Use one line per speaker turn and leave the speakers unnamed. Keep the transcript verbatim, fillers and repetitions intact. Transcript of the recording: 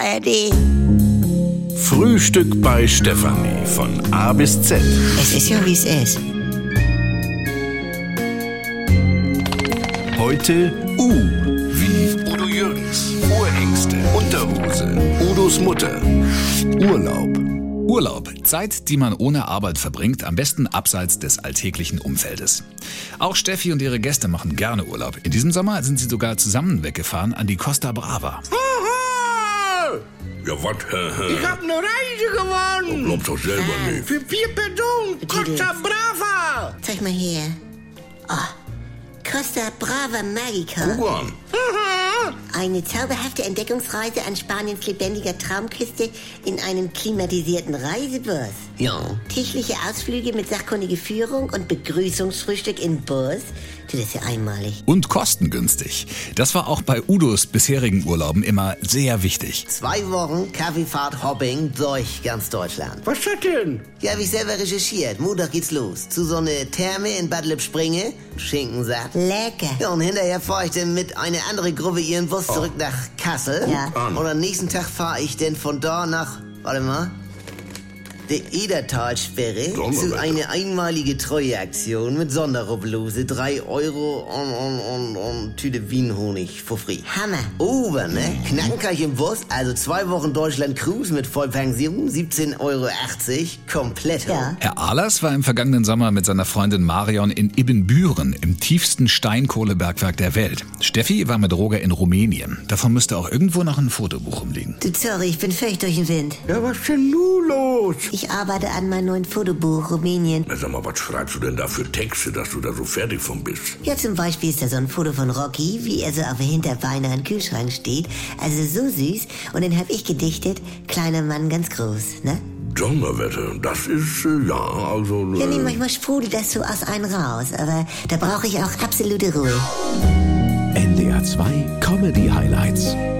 A R D.
Frühstück bei Stefanie von A bis Z.
Es ist ja, wie es ist.
Heute U wie Udo Jürgens. Urängste, Unterhose, Udos Mutter. Urlaub.
Urlaub, Zeit, die man ohne Arbeit verbringt, am besten abseits des alltäglichen Umfeldes. Auch Steffi und ihre Gäste machen gerne Urlaub. In diesem Sommer sind sie sogar zusammen weggefahren an die Costa Brava.
Ja, was?
Ich hab eine Reise gewonnen.
Glaubst doch selber nicht.
Für vier Personen. Costa Brava.
Zeig mal her. Oh, Costa Brava Magica.
Guck an.
Eine zauberhafte Entdeckungsreise an Spaniens lebendiger Traumküste in einem klimatisierten Reisebus.
Ja.
Tägliche Ausflüge mit sachkundiger Führung und Begrüßungsfrühstück in Bus. Das ist ja einmalig.
Und kostengünstig. Das war auch bei Udos bisherigen Urlauben immer sehr wichtig.
Zwei Wochen Kaffeefahrt Hopping durch ganz Deutschland.
Was ist das denn?
Ja, hab ich selber recherchiert. Montag geht's los. Zu so eine Therme in Bad Lippspringe. Schinkensatt.
Lecker.
Ja, und hinterher fahr ich dann mit einer anderen Gruppe ihren Bus zurück nach Kassel.
Ja.
Und am nächsten Tag fahr ich dann von da nach, warte mal, der Edertalsperre zu einer einmalige Treueaktion mit Sonderrubbellose. Drei Euro und, und, und, und Tüte Wienhonig for free.
Hammer.
Ober, ne? Knacken kann ich im Bus, also zwei Wochen Deutschland Cruise mit Vollpension, siebzehn Euro achtzig, komplett.
Ja.
Herr Ahlers war im vergangenen Sommer mit seiner Freundin Marion in Ibbenbüren, im tiefsten Steinkohlebergwerk der Welt. Steffi war mit Roger in Rumänien. Davon müsste auch irgendwo noch ein Fotobuch rumliegen.
Du, sorry, ich bin völlig durch den Wind.
Ja, was ist denn nun los?
Ich arbeite an meinem neuen Fotobuch Rumänien.
Na, sag mal, was schreibst du denn da für Texte, dass du da so fertig von bist?
Ja, zum Beispiel ist da so ein Foto von Rocky, wie er so auf der Hinterbeine an den Kühlschrank steht. Also so süß. Und dann hab ich gedichtet, kleiner Mann, ganz groß, ne?
Donnerwetter, das ist, äh, ja, also... Äh,
Ja, nee, manchmal sprudelt das so aus einem raus, aber da brauche ich auch absolute Ruhe.
N D R zwei Comedy Highlights.